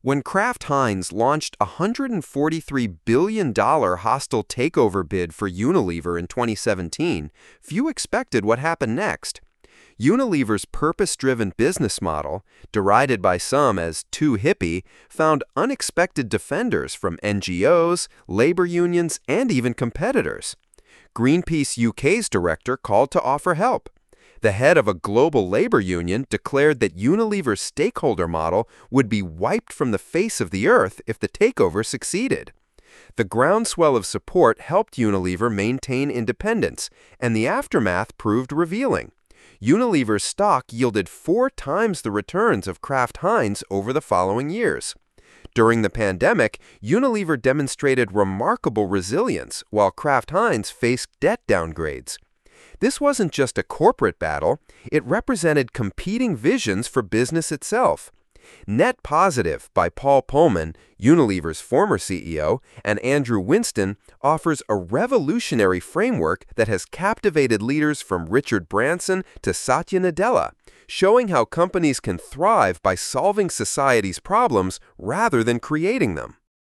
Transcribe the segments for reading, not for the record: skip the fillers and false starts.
When Kraft Heinz launched a $143 billion hostile takeover bid for Unilever in 2017, few expected what happened next. Unilever's purpose-driven business model, derided by some as too hippie, found unexpected defenders from NGOs, labor unions, and even competitors. Greenpeace UK's director called to offer help. The head of a global labor union declared that Unilever's stakeholder model would be wiped from the face of the earth if the takeover succeeded. The groundswell of support helped Unilever maintain independence, and the aftermath proved revealing. Unilever's stock yielded 4 times the returns of Kraft Heinz over the following years. During the pandemic, Unilever demonstrated remarkable resilience, while Kraft Heinz faced debt downgrades. This wasn't just a corporate battle, it represented competing visions for business itself. Net Positive by Paul Polman, Unilever's former CEO, and Andrew Winston offers a revolutionary framework that has captivated leaders from Richard Branson to Satya Nadella, showing how companies can thrive by solving society's problems rather than creating them.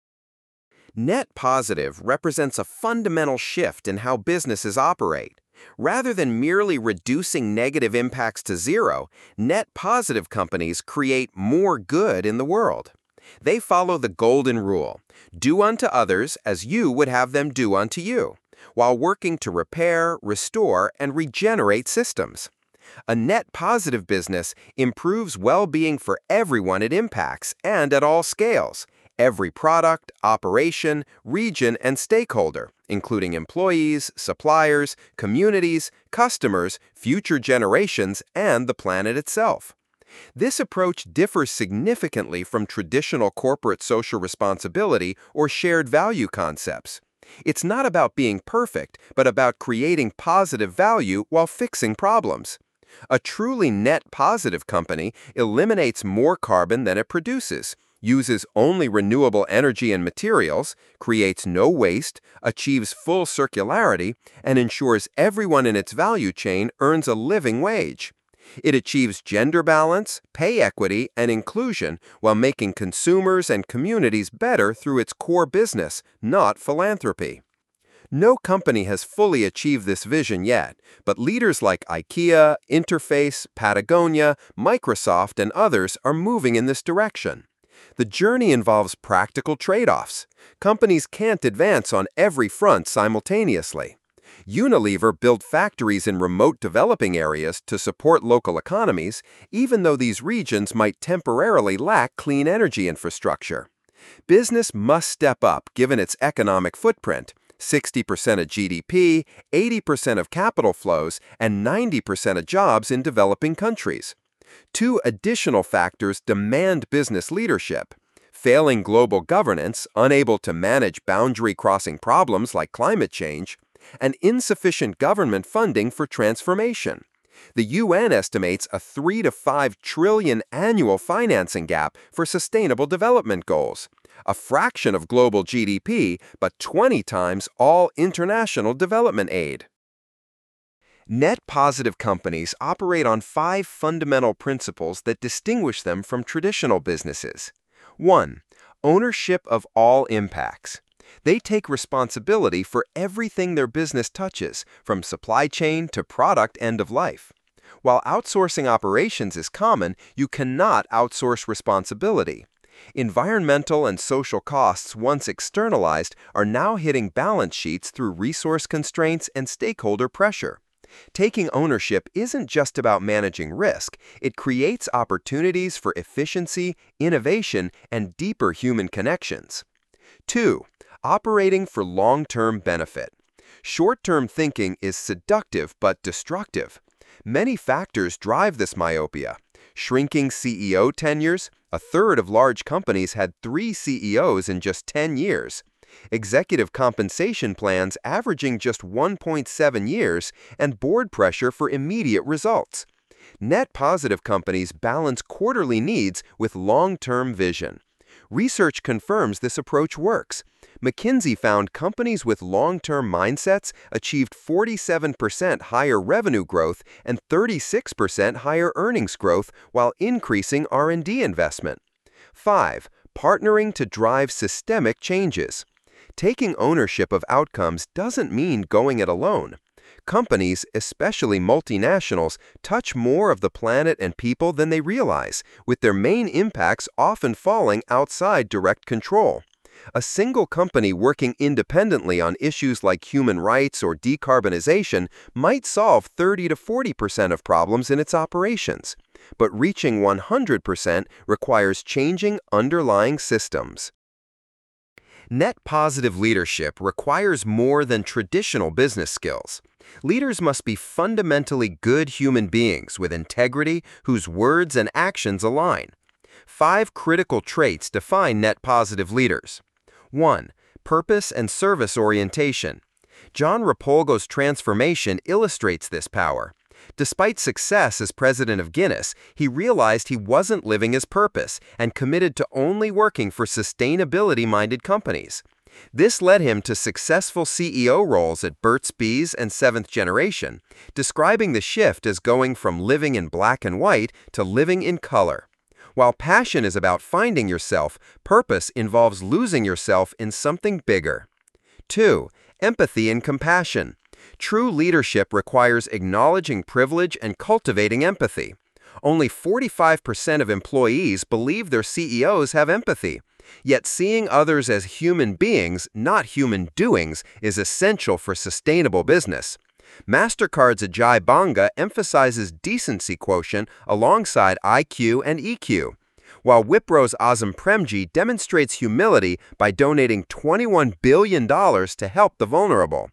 Net Positive represents a fundamental shift in how businesses operate. Rather than merely reducing negative impacts to zero, net positive companies create more good in the world. They follow the golden rule: do unto others as you would have them do unto you, while working to repair, restore, and regenerate systems. A net positive business improves well-being for everyone it impacts and at all scales. Every product, operation, region, and stakeholder, including employees, suppliers, communities, customers, future generations, and the planet itself. This approach differs significantly from traditional corporate social responsibility or shared value concepts. It's not about being perfect, but about creating positive value while fixing problems. A truly net positive company eliminates more carbon than it produces, uses only renewable energy and materials, creates no waste, achieves full circularity, and ensures everyone in its value chain earns a living wage. It achieves gender balance, pay equity, and inclusion while making consumers and communities better through its core business, not philanthropy. No company has fully achieved this vision yet, but leaders like IKEA, Interface, Patagonia, Microsoft, and others are moving in this direction. The journey involves practical trade-offs. Companies can't advance on every front simultaneously. Unilever built factories in remote developing areas to support local economies, even though these regions might temporarily lack clean energy infrastructure. Business must step up given its economic footprint: 60% of GDP, 80% of capital flows, and 90% of jobs in developing countries. 2 additional factors demand business leadership: failing global governance, unable to manage boundary-crossing problems like climate change, and insufficient government funding for transformation. The UN estimates a 3 to 5 trillion annual financing gap for sustainable development goals, a fraction of global GDP, but 20 times all international development aid. Net positive companies operate on 5 fundamental principles that distinguish them from traditional businesses. 1. Ownership of all impacts. They take responsibility for everything their business touches, from supply chain to product end of life. While outsourcing operations is common, you cannot outsource responsibility. Environmental and social costs once externalized are now hitting balance sheets through resource constraints and stakeholder pressure. Taking ownership isn't just about managing risk, it creates opportunities for efficiency, innovation, and deeper human connections. 2. Operating for long-term benefit. Short-term thinking is seductive but destructive. Many factors drive this myopia. Shrinking CEO tenures. A third of large companies had 3 CEOs in just 10 years. Executive compensation plans averaging just 1.7 years, and board pressure for immediate results. Net positive companies balance quarterly needs with long-term vision. Research confirms this approach works. McKinsey found companies with long-term mindsets achieved 47% higher revenue growth and 36% higher earnings growth while increasing R&D investment. 5. partnering to drive systemic changes. Taking ownership of outcomes doesn't mean going it alone. Companies, especially multinationals, touch more of the planet and people than they realize, with their main impacts often falling outside direct control. A single company working independently on issues like human rights or decarbonization might solve 30 to 40% of problems in its operations. But reaching 100% requires changing underlying systems. Net positive leadership requires more than traditional business skills. Leaders must be fundamentally good human beings with integrity whose words and actions align. 5 critical traits define net positive leaders. 1. Purpose and service orientation. John Rapolgo's transformation illustrates this power. Despite success as president of Guinness, he realized he wasn't living his purpose and committed to only working for sustainability-minded companies. This led him to successful CEO roles at Burt's Bees and Seventh Generation, describing the shift as going from living in black and white to living in color. While passion is about finding yourself, purpose involves losing yourself in something bigger. 2. Empathy and compassion. True leadership requires acknowledging privilege and cultivating empathy. Only 45% of employees believe their CEOs have empathy. Yet seeing others as human beings, not human doings, is essential for sustainable business. MasterCard's Ajay Banga emphasizes decency quotient alongside IQ and EQ, while Wipro's Azam Premji demonstrates humility by donating $21 billion to help the vulnerable.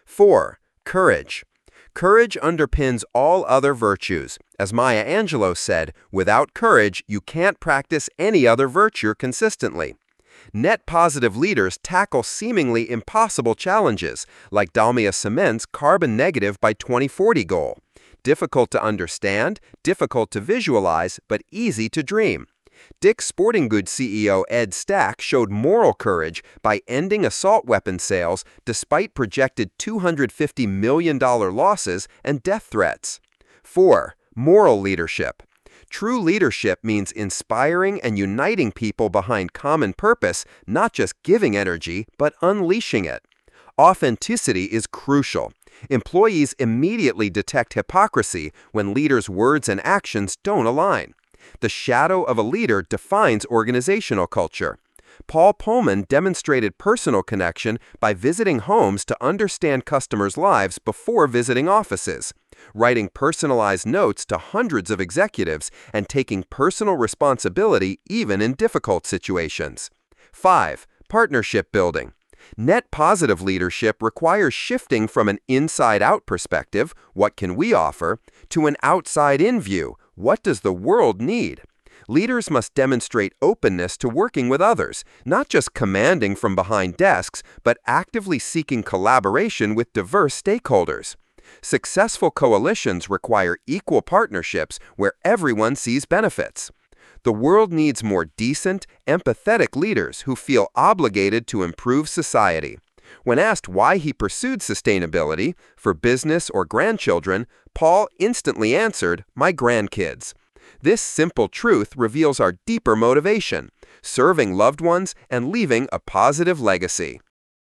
4. Courage. Courage underpins all other virtues. As Maya Angelou said, without courage, you can't practice any other virtue consistently. Net positive leaders tackle seemingly impossible challenges, like Dalmia Cement's carbon negative by 2040 goal. Difficult to understand, difficult to visualize, but easy to dream. Dick's Sporting Goods CEO Ed Stack showed moral courage by ending assault weapon sales despite projected $250 million losses and death threats. 4. Moral leadership. True leadership means inspiring and uniting people behind common purpose, not just giving energy, but unleashing it. Authenticity is crucial. Employees immediately detect hypocrisy when leaders' words and actions don't align. The shadow of a leader defines organizational culture. Paul Pullman demonstrated personal connection by visiting homes to understand customers' lives before visiting offices, writing personalized notes to hundreds of executives, and taking personal responsibility even in difficult situations. 5. Partnership building. Net positive leadership requires shifting from an inside-out perspective, what can we offer, to an outside-in view, what does the world need? Leaders must demonstrate openness to working with others, not just commanding from behind desks, but actively seeking collaboration with diverse stakeholders. Successful coalitions require equal partnerships where everyone sees benefits. The world needs more decent, empathetic leaders who feel obligated to improve society. When asked why he pursued sustainability, for business or grandchildren, Paul instantly answered, "My grandkids." This simple truth reveals our deeper motivation, serving loved ones and leaving a positive legacy.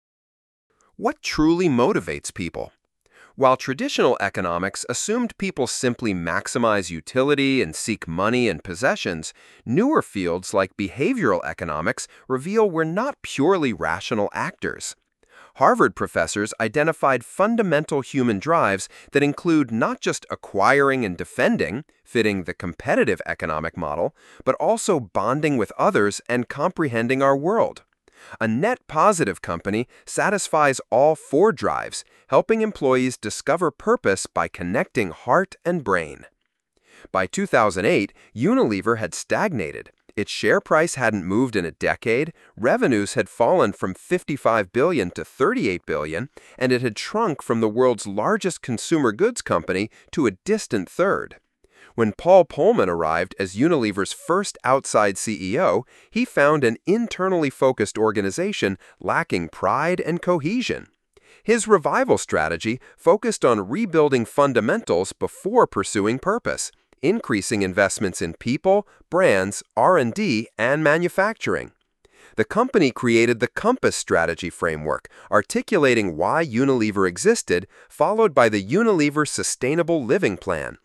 What truly motivates people? While traditional economics assumed people simply maximize utility and seek money and possessions, newer fields like behavioral economics reveal we're not purely rational actors. Harvard professors identified fundamental human drives that include not just acquiring and defending, fitting the competitive economic model, but also bonding with others and comprehending our world. A net positive company satisfies all 4 drives, helping employees discover purpose by connecting heart and brain. By 2008, Unilever had stagnated. Its share price hadn't moved in a decade, revenues had fallen from $55 billion to $38 billion, and it had shrunk from the world's largest consumer goods company to a distant third. When Paul Pullman arrived as Unilever's first outside CEO, he found an internally focused organization lacking pride and cohesion. His revival strategy focused on rebuilding fundamentals before pursuing purpose, increasing investments in people, brands, R&D, and manufacturing. The company created the Compass Strategy Framework, articulating why Unilever existed, followed by the Unilever Sustainable Living Plan,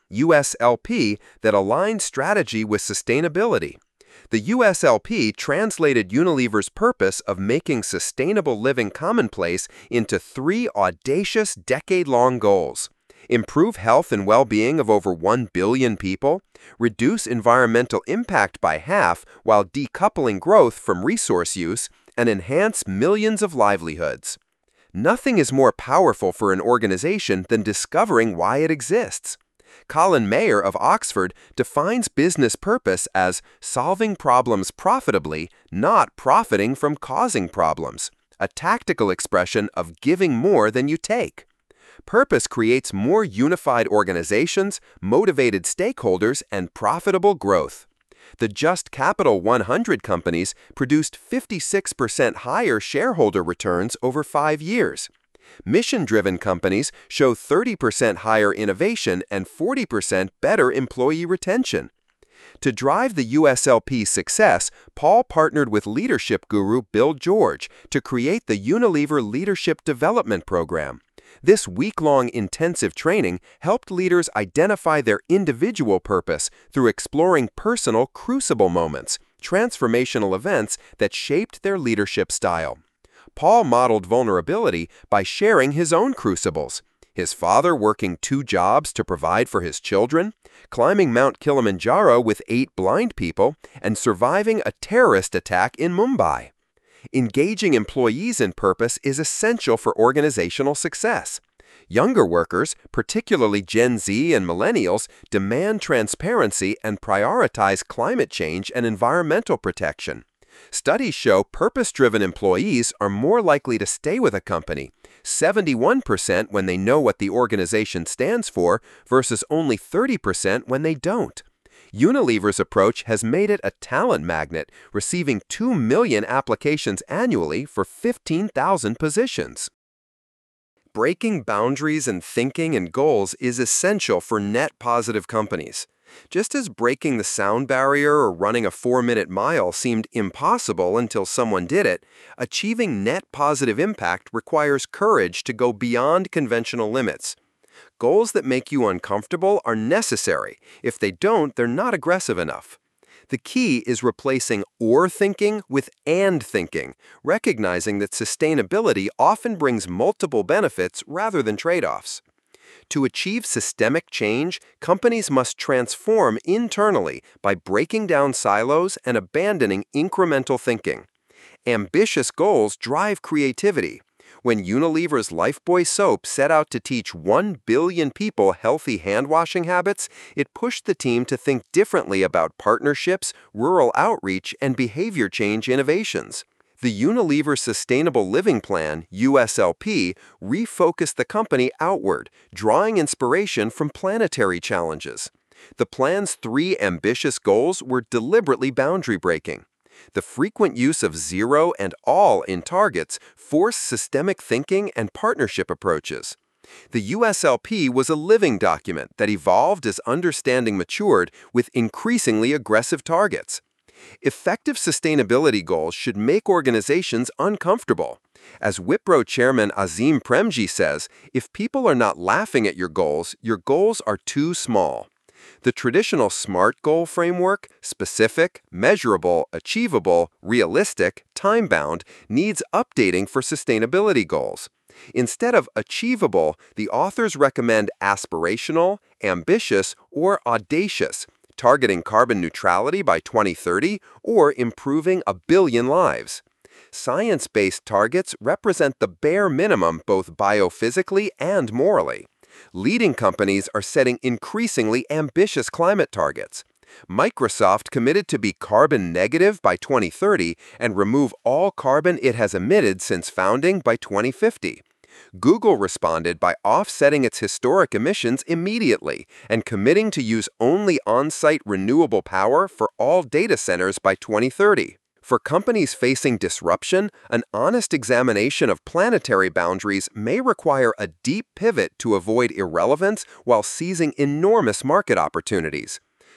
USLP, that aligned strategy with sustainability. The USLP translated Unilever's purpose of making sustainable living commonplace into 3 audacious decade-long goals: improve health and well-being of over 1 billion people, reduce environmental impact by half while decoupling growth from resource use, and enhance millions of livelihoods. Nothing is more powerful for an organization than discovering why it exists. Colin Mayer of Oxford defines business purpose as solving problems profitably, not profiting from causing problems, a tactical expression of giving more than you take. Purpose creates more unified organizations, motivated stakeholders, and profitable growth. The Just Capital 100 companies produced 56% higher shareholder returns over 5 years. Mission-driven companies show 30% higher innovation and 40% better employee retention. To drive the USLP's success, Paul partnered with leadership guru Bill George to create the Unilever Leadership Development Program. This week-long intensive training helped leaders identify their individual purpose through exploring personal crucible moments, transformational events that shaped their leadership style. Paul modeled vulnerability by sharing his own crucibles: his father working 2 jobs to provide for his children, climbing Mount Kilimanjaro with 8 blind people, and surviving a terrorist attack in Mumbai. Engaging employees in purpose is essential for organizational success. Younger workers, particularly Gen Z and millennials, demand transparency and prioritize climate change and environmental protection. Studies show purpose-driven employees are more likely to stay with a company, 71% when they know what the organization stands for versus only 30% when they don't. Unilever's approach has made it a talent magnet, receiving 2 million applications annually for 15,000 positions. Breaking boundaries in thinking and goals is essential for net positive companies. Just as breaking the sound barrier or running a 4-minute mile seemed impossible until someone did it, achieving net positive impact requires courage to go beyond conventional limits. Goals that make you uncomfortable are necessary. If they don't, they're not aggressive enough. The key is replacing or thinking with and thinking, recognizing that sustainability often brings multiple benefits rather than trade-offs. To achieve systemic change, companies must transform internally by breaking down silos and abandoning incremental thinking. Ambitious goals drive creativity. When Unilever's Lifebuoy soap set out to teach 1 billion people healthy hand-washing habits, it pushed the team to think differently about partnerships, rural outreach, and behavior change innovations. The Unilever Sustainable Living Plan, USLP, refocused the company outward, drawing inspiration from planetary challenges. The plan's 3 ambitious goals were deliberately boundary-breaking. The frequent use of zero and all in targets forced systemic thinking and partnership approaches. The USLP was a living document that evolved as understanding matured with increasingly aggressive targets. Effective sustainability goals should make organizations uncomfortable. As Wipro chairman Azim Premji says, if people are not laughing at your goals are too small. The traditional SMART goal framework, specific, measurable, achievable, realistic, time-bound, needs updating for sustainability goals. Instead of achievable, the authors recommend aspirational, ambitious, or audacious, targeting carbon neutrality by 2030 or improving 1 billion lives. Science-based targets represent the bare minimum both biophysically and morally. Leading companies are setting increasingly ambitious climate targets. Microsoft committed to be carbon negative by 2030 and remove all carbon it has emitted since founding by 2050. Google responded by offsetting its historic emissions immediately and committing to use only on-site renewable power for all data centers by 2030. For companies facing disruption, an honest examination of planetary boundaries may require a deep pivot to avoid irrelevance while seizing enormous market opportunities.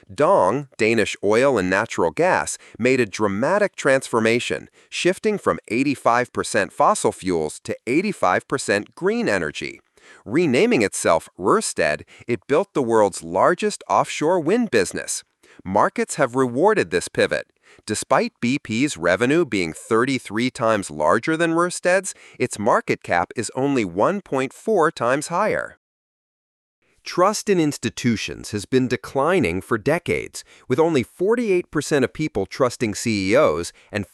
Dong, Danish oil and natural gas, made a dramatic transformation, shifting from 85% fossil fuels to 85% green energy. Renaming itself Ørsted, it built the world's largest offshore wind business. Markets have rewarded this pivot. Despite BP's revenue being 33 times larger than Ørsted's, its market cap is only 1.4 times higher. Trust in institutions has been declining for decades, with only 48% of people trusting CEOs and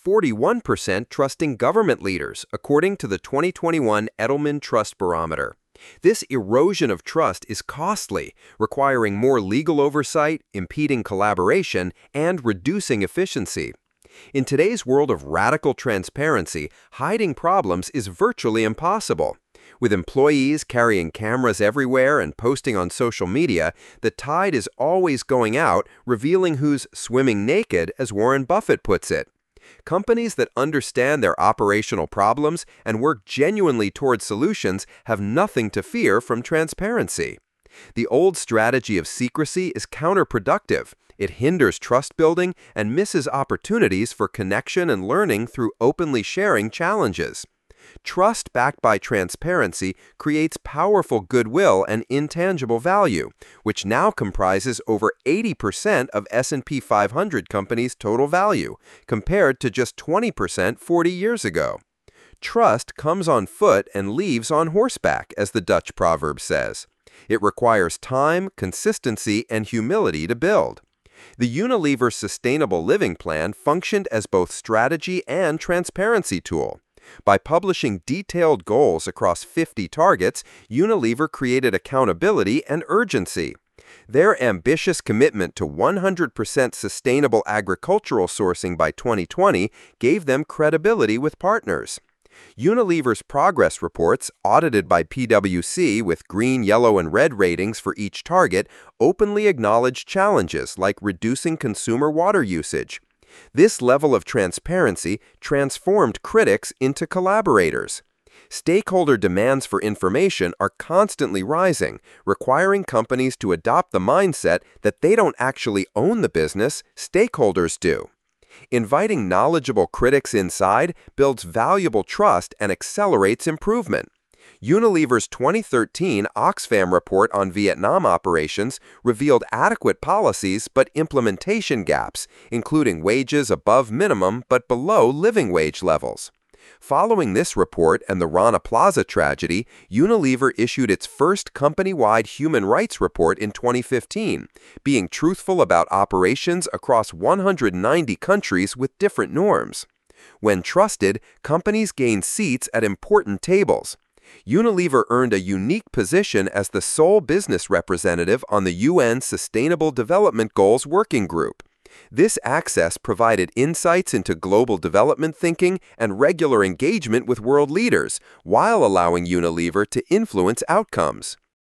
41% trusting government leaders, according to the 2021 Edelman Trust Barometer. This erosion of trust is costly, requiring more legal oversight, impeding collaboration, and reducing efficiency. In today's world of radical transparency, hiding problems is virtually impossible. With employees carrying cameras everywhere and posting on social media, the tide is always going out, revealing who's swimming naked, as Warren Buffett puts it. Companies that understand their operational problems and work genuinely toward solutions have nothing to fear from transparency. The old strategy of secrecy is counterproductive. It hinders trust building and misses opportunities for connection and learning through openly sharing challenges. Trust backed by transparency creates powerful goodwill and intangible value, which now comprises over 80% of S&P 500 companies' total value, compared to just 20% 40 years ago. Trust comes on foot and leaves on horseback, as the Dutch proverb says. It requires time, consistency, and humility to build. The Unilever Sustainable Living Plan functioned as both strategy and transparency tool. By publishing detailed goals across 50 targets, Unilever created accountability and urgency. Their ambitious commitment to 100% sustainable agricultural sourcing by 2020 gave them credibility with partners. Unilever's progress reports, audited by PwC with green, yellow, and red ratings for each target, openly acknowledge challenges like reducing consumer water usage. This level of transparency transformed critics into collaborators. Stakeholder demands for information are constantly rising, requiring companies to adopt the mindset that they don't actually own the business, stakeholders do. Inviting knowledgeable critics inside builds valuable trust and accelerates improvement. Unilever's 2013 Oxfam report on Vietnam operations revealed adequate policies but implementation gaps, including wages above minimum but below living wage levels. Following this report and the Rana Plaza tragedy, Unilever issued its first company-wide human rights report in 2015, being truthful about operations across 190 countries with different norms. When trusted, companies gain seats at important tables. Unilever earned a unique position as the sole business representative on the UN Sustainable Development Goals Working Group. This access provided insights into global development thinking and regular engagement with world leaders, while allowing Unilever to influence outcomes.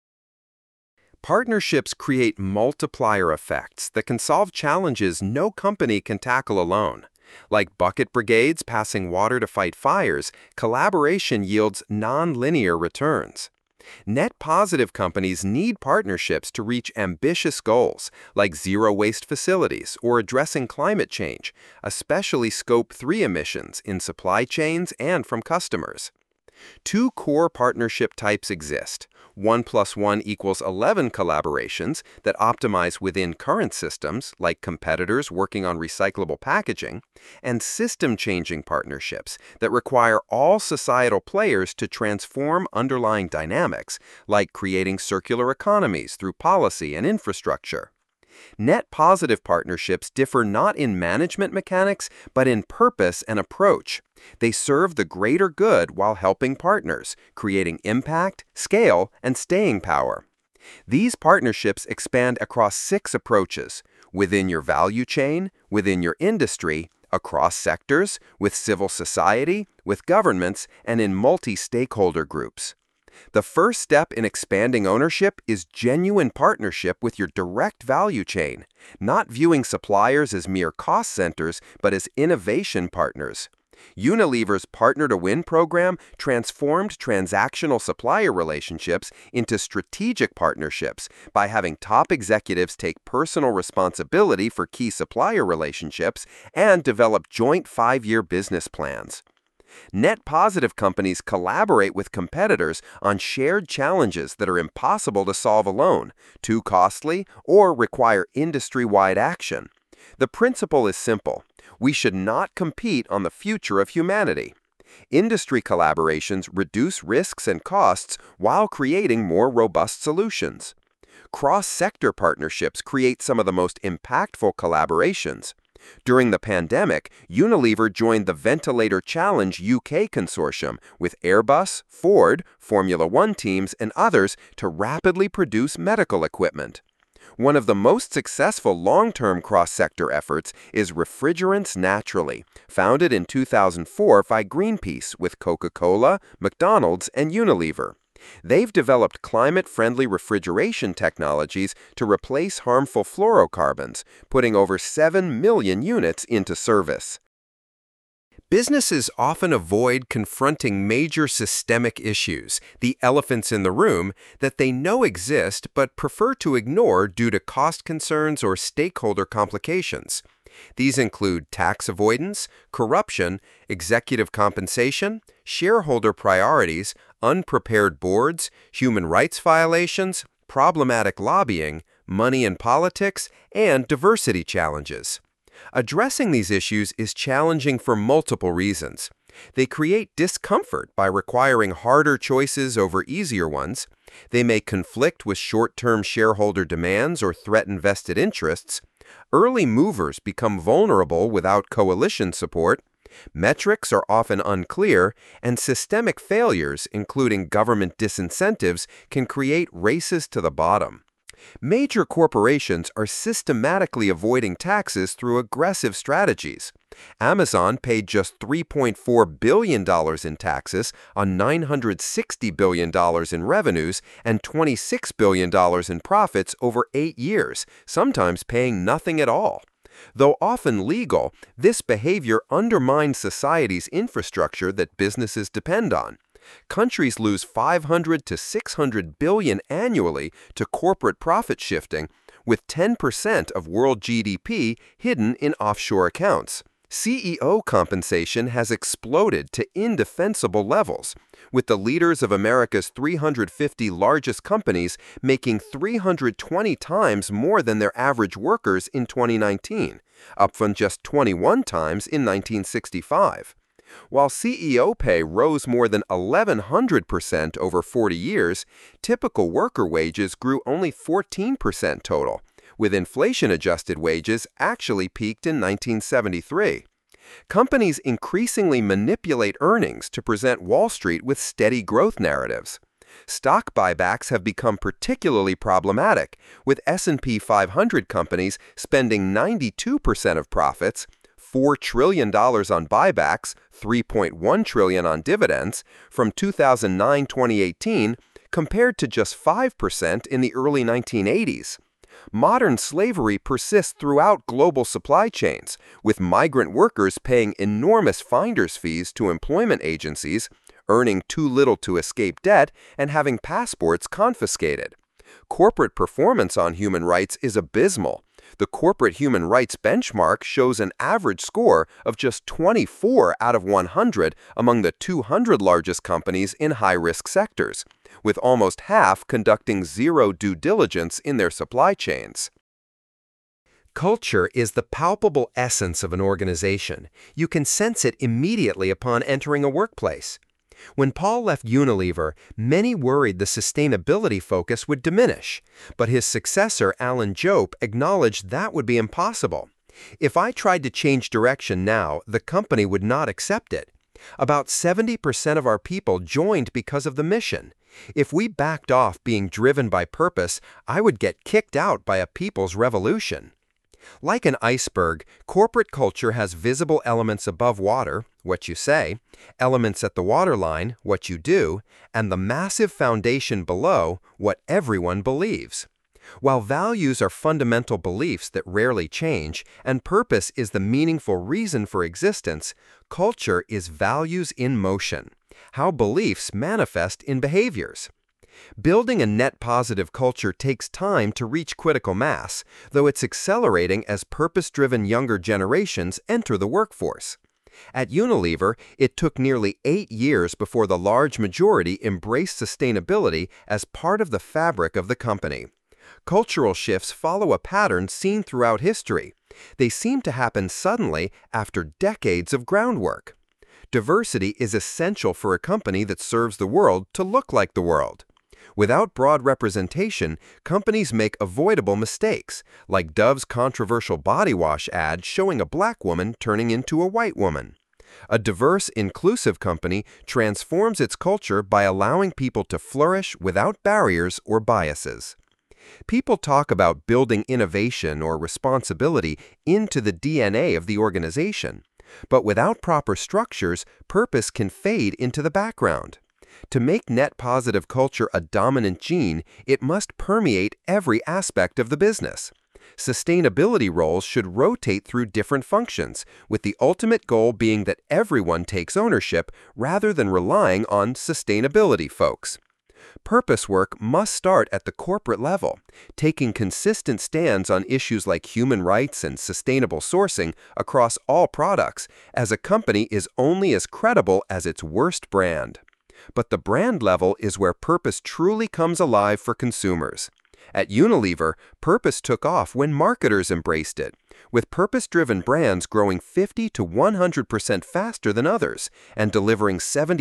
Partnerships create multiplier effects that can solve challenges no company can tackle alone. Like bucket brigades passing water to fight fires, collaboration yields non-linear returns. Net positive companies need partnerships to reach ambitious goals, like zero-waste facilities or addressing climate change, especially Scope 3 emissions in supply chains and from customers. Two core partnership types exist: 1+1=11 collaborations that optimize within current systems, like competitors working on recyclable packaging, and system-changing partnerships that require all societal players to transform underlying dynamics, like creating circular economies through policy and infrastructure. Net positive partnerships differ not in management mechanics, but in purpose and approach. They serve the greater good while helping partners, creating impact, scale, and staying power. These partnerships expand across 6 approaches: within your value chain, within your industry, across sectors, with civil society, with governments, and in multi-stakeholder groups. The first step in expanding ownership is genuine partnership with your direct value chain, not viewing suppliers as mere cost centers, but as innovation partners. Unilever's Partner to Win program transformed transactional supplier relationships into strategic partnerships by having top executives take personal responsibility for key supplier relationships and develop joint 5-year business plans. Net positive companies collaborate with competitors on shared challenges that are impossible to solve alone, too costly, or require industry-wide action. The principle is simple. We should not compete on the future of humanity. Industry collaborations reduce risks and costs while creating more robust solutions. Cross-sector partnerships create some of the most impactful collaborations. During the pandemic, Unilever joined the Ventilator Challenge UK consortium with Airbus, Ford, Formula One teams, and others to rapidly produce medical equipment. One of the most successful long-term cross-sector efforts is Refrigerants Naturally, founded in 2004 by Greenpeace with Coca-Cola, McDonald's, and Unilever. They've developed climate-friendly refrigeration technologies to replace harmful fluorocarbons, putting over 7 million units into service. Businesses often avoid confronting major systemic issues, the elephants in the room, that they know exist but prefer to ignore due to cost concerns or stakeholder complications. These include tax avoidance, corruption, executive compensation, shareholder priorities, unprepared boards, human rights violations, problematic lobbying, money in politics, and diversity challenges. Addressing these issues is challenging for multiple reasons. They create discomfort by requiring harder choices over easier ones. They may conflict with short-term shareholder demands or threaten vested interests. Early movers become vulnerable without coalition support. Metrics are often unclear, and systemic failures, including government disincentives, can create races to the bottom. Major corporations are systematically avoiding taxes through aggressive strategies. Amazon paid just $3.4 billion in taxes on $960 billion in revenues and $26 billion in profits over 8 years, sometimes paying nothing at all. Though often legal, this behavior undermines society's infrastructure that businesses depend on. Countries lose $500 to $600 billion annually to corporate profit shifting, with 10% of world GDP hidden in offshore accounts. CEO compensation has exploded to indefensible levels, with the leaders of America's 350 largest companies making 320 times more than their average workers in 2019, up from just 21 times in 1965. While CEO pay rose more than 1,100% over 40 years, typical worker wages grew only 14% total, with inflation-adjusted wages actually peaked in 1973. Companies increasingly manipulate earnings to present Wall Street with steady growth narratives. Stock buybacks have become particularly problematic, with S&P 500 companies spending 92% of profits, $4 trillion on buybacks, $3.1 trillion on dividends, from 2009-2018, compared to just 5% in the early 1980s. Modern slavery persists throughout global supply chains, with migrant workers paying enormous finder's fees to employment agencies, earning too little to escape debt, and having passports confiscated. Corporate performance on human rights is abysmal. The corporate human rights benchmark shows an average score of just 24 out of 100 among the 200 largest companies in high-risk sectors, with almost half conducting zero due diligence in their supply chains. Culture is the palpable essence of an organization. You can sense it immediately upon entering a workplace. When Paul left Unilever, many worried the sustainability focus would diminish, but his successor, Alan Jope, acknowledged that would be impossible. If I tried to change direction now, the company would not accept it. About 70% of our people joined because of the mission. If we backed off being driven by purpose, I would get kicked out by a people's revolution. Like an iceberg, corporate culture has visible elements above water, what you say, elements at the waterline, what you do, and the massive foundation below, what everyone believes. While values are fundamental beliefs that rarely change, and purpose is the meaningful reason for existence, culture is values in motion, how beliefs manifest in behaviors. Building a net positive culture takes time to reach critical mass, though it's accelerating as purpose-driven younger generations enter the workforce. At Unilever, it took nearly 8 years before the large majority embraced sustainability as part of the fabric of the company. Cultural shifts follow a pattern seen throughout history. They seem to happen suddenly after decades of groundwork. Diversity is essential for a company that serves the world to look like the world. Without broad representation, companies make avoidable mistakes, like Dove's controversial body wash ad showing a black woman turning into a white woman. A diverse, inclusive company transforms its culture by allowing people to flourish without barriers or biases. People talk about building innovation or responsibility into the DNA of the organization, but without proper structures, purpose can fade into the background. To make net positive culture a dominant gene, it must permeate every aspect of the business. Sustainability roles should rotate through different functions, with the ultimate goal being that everyone takes ownership rather than relying on sustainability folks. Purpose work must start at the corporate level, taking consistent stands on issues like human rights and sustainable sourcing across all products, as a company is only as credible as its worst brand. But the brand level is where purpose truly comes alive for consumers. At Unilever, purpose took off when marketers embraced it, with purpose-driven brands growing 50 to 100% faster than others and delivering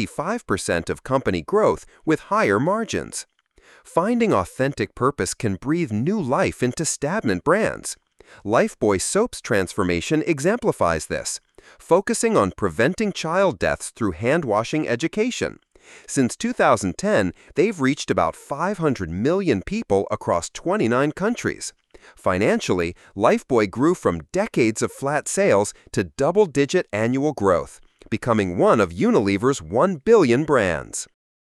75% of company growth with higher margins. Finding authentic purpose can breathe new life into stagnant brands. Lifebuoy Soap's transformation exemplifies this, focusing on preventing child deaths through hand-washing education. Since 2010, they've reached about 500 million people across 29 countries. Financially, Lifebuoy grew from decades of flat sales to double-digit annual growth, becoming one of Unilever's 1 billion brands.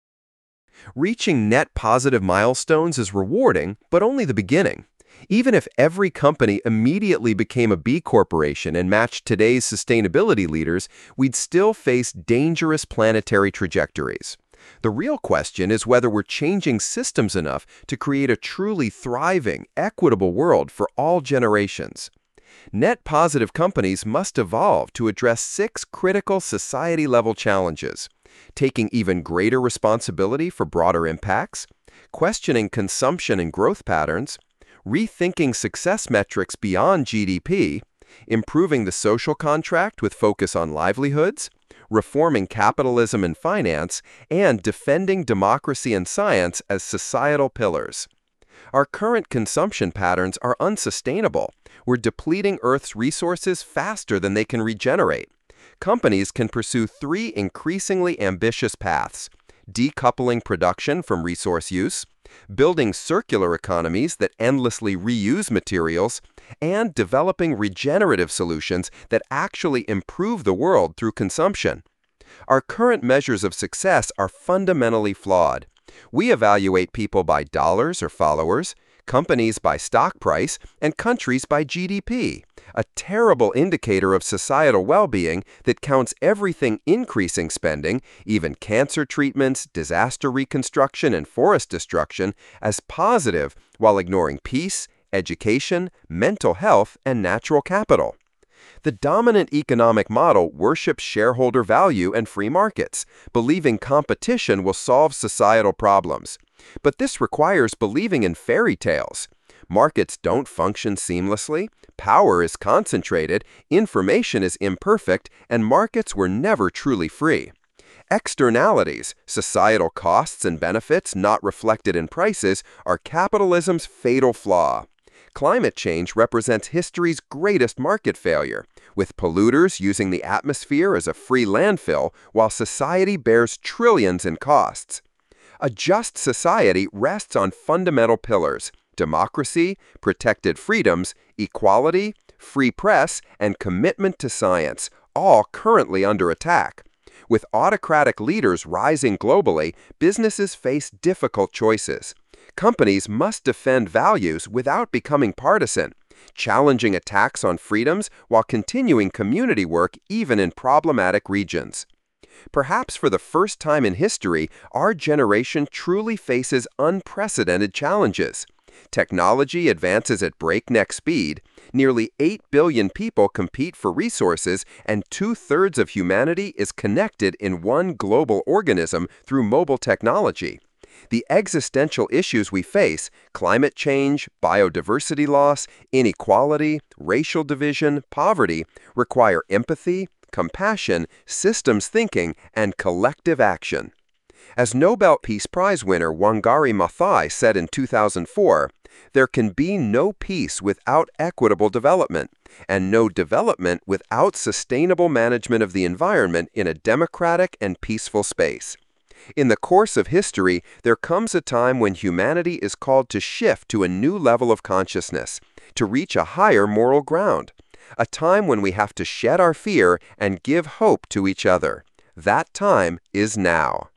Reaching net positive milestones is rewarding, but only the beginning. Even if every company immediately became a B Corporation and matched today's sustainability leaders, we'd still face dangerous planetary trajectories. The real question is whether we're changing systems enough to create a truly thriving, equitable world for all generations. Net positive companies must evolve to address 6 critical society-level challenges: taking even greater responsibility for broader impacts, questioning consumption and growth patterns, rethinking success metrics beyond GDP, improving the social contract with focus on livelihoods, reforming capitalism and finance, and defending democracy and science as societal pillars. Our current consumption patterns are unsustainable. We're depleting Earth's resources faster than they can regenerate. Companies can pursue 3 increasingly ambitious paths: decoupling production from resource use, building circular economies that endlessly reuse materials, and developing regenerative solutions that actually improve the world through consumption. Our current measures of success are fundamentally flawed. We evaluate people by dollars or followers, companies by stock price, and countries by GDP, a terrible indicator of societal well-being that counts everything increasing spending, even cancer treatments, disaster reconstruction, and forest destruction, as positive while ignoring peace, education, mental health, and natural capital. The dominant economic model worships shareholder value and free markets, believing competition will solve societal problems. But this requires believing in fairy tales. Markets don't function seamlessly, power is concentrated, information is imperfect, and markets were never truly free. Externalities, societal costs and benefits not reflected in prices, are capitalism's fatal flaw. Climate change represents history's greatest market failure, with polluters using the atmosphere as a free landfill while society bears trillions in costs. A just society rests on fundamental pillars: democracy, protected freedoms, equality, free press, and commitment to science, all currently under attack. With autocratic leaders rising globally, businesses face difficult choices: Companies must defend values without becoming partisan, challenging attacks on freedoms while continuing community work even in problematic regions. Perhaps for the first time in history, our generation truly faces unprecedented challenges. Technology advances at breakneck speed, nearly 8 billion people compete for resources, and two-thirds of humanity is connected in one global organism through mobile technology. The existential issues we face, climate change, biodiversity loss, inequality, racial division, poverty, require empathy, compassion, systems thinking, and collective action. As Nobel Peace Prize winner Wangari Maathai said in 2004, there can be no peace without equitable development, and no development without sustainable management of the environment in a democratic and peaceful space. In the course of history, there comes a time when humanity is called to shift to a new level of consciousness, to reach a higher moral ground, a time when we have to shed our fear and give hope to each other. That time is now.